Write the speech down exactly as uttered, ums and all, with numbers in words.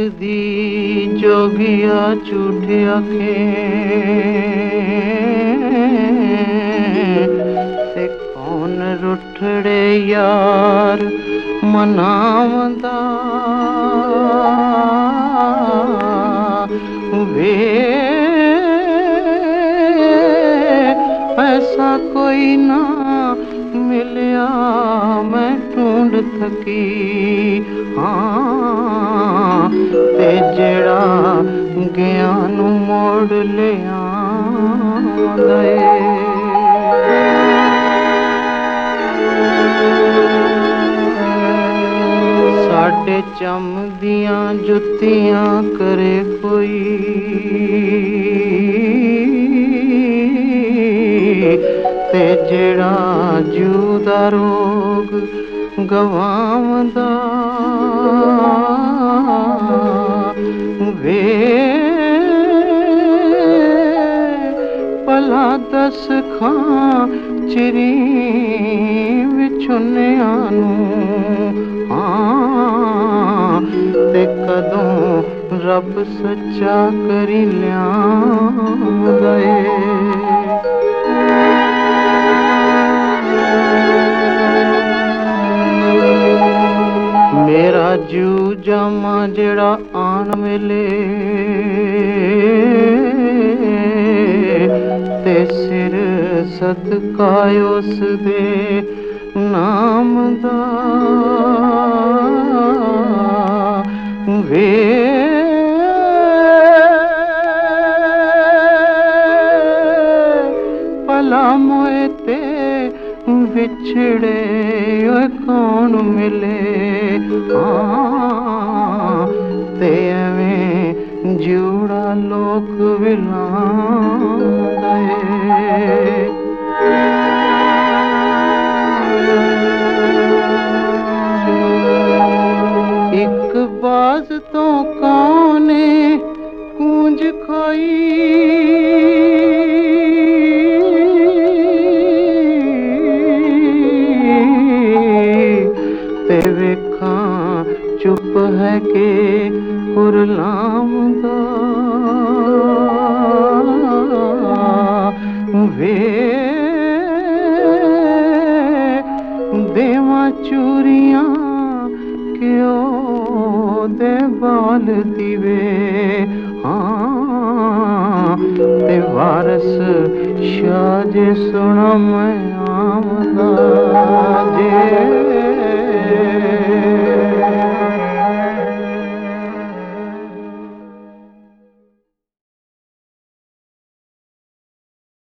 दी जोगिया झूठ आखे ते कौन रुठड़े यार मनावंदा वे ऐसा कोई ना मिलिया मैं ढूंढ थकी हाँ ते जेड़ा गया नू मोड़ ले आंदा ए साडे चम दियां जुत्तियां करे कोई ते जेड़ा जू दा रोग गवावंदा वे भला दस खां चिरी विछुनिया नूं हाँ ते कदों रब सच्चा करी लियांदा ए मेरा जू जामा जेड़ा आन मिले ते सिर सदका उस दे नाम दा वे भला मोए ते विछड़े कौन मिले हाँ ते एवें जूड़ा लोक विलांदा ए एक बाज तो कौने कूंज खाई ते वेखां चुप है के कुरलामदा वे देवा चूरियां क्यों दे बाल दिवे हाँ ते वारस शाह जे सुना मैं आमदा